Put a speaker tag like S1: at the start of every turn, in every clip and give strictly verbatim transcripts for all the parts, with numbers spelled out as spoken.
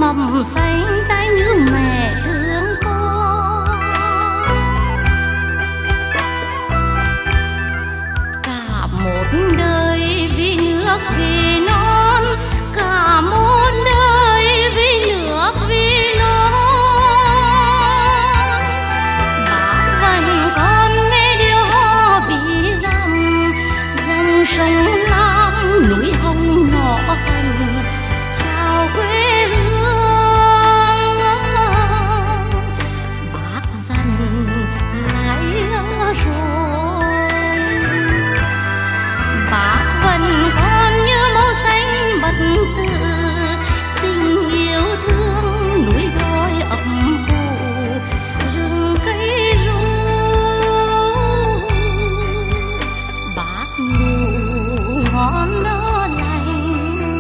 S1: mầm xanh tay như mẹ thương con. Cả một đời vì nước vì non, cả một đời vì nước vì non. Bác vẫn còn nghe điều hò bí rằng dòng sông Lam núi Hồng nhỏ hành chào quê hương. Bác dần lại rồi, bác vẫn còn như màu xanh bất tử, tình yêu thương núi đồi ấm phủ rừng cây ru. Bác ngủ ngon ở lành,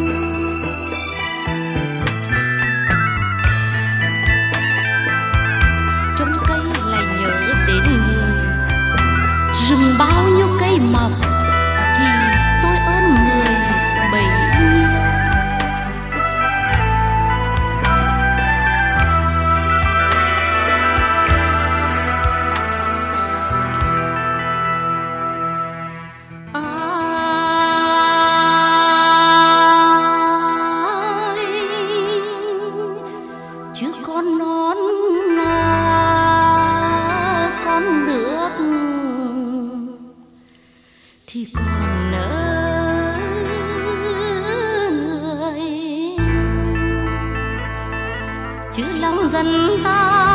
S1: trong cây lại nhớ đến người. Rừng bao nhiêu cây mọc thì tôi ơn người bấy nhiêu. Ai chứ con non là con nước thì còn nỡ người, chứ lòng dân ta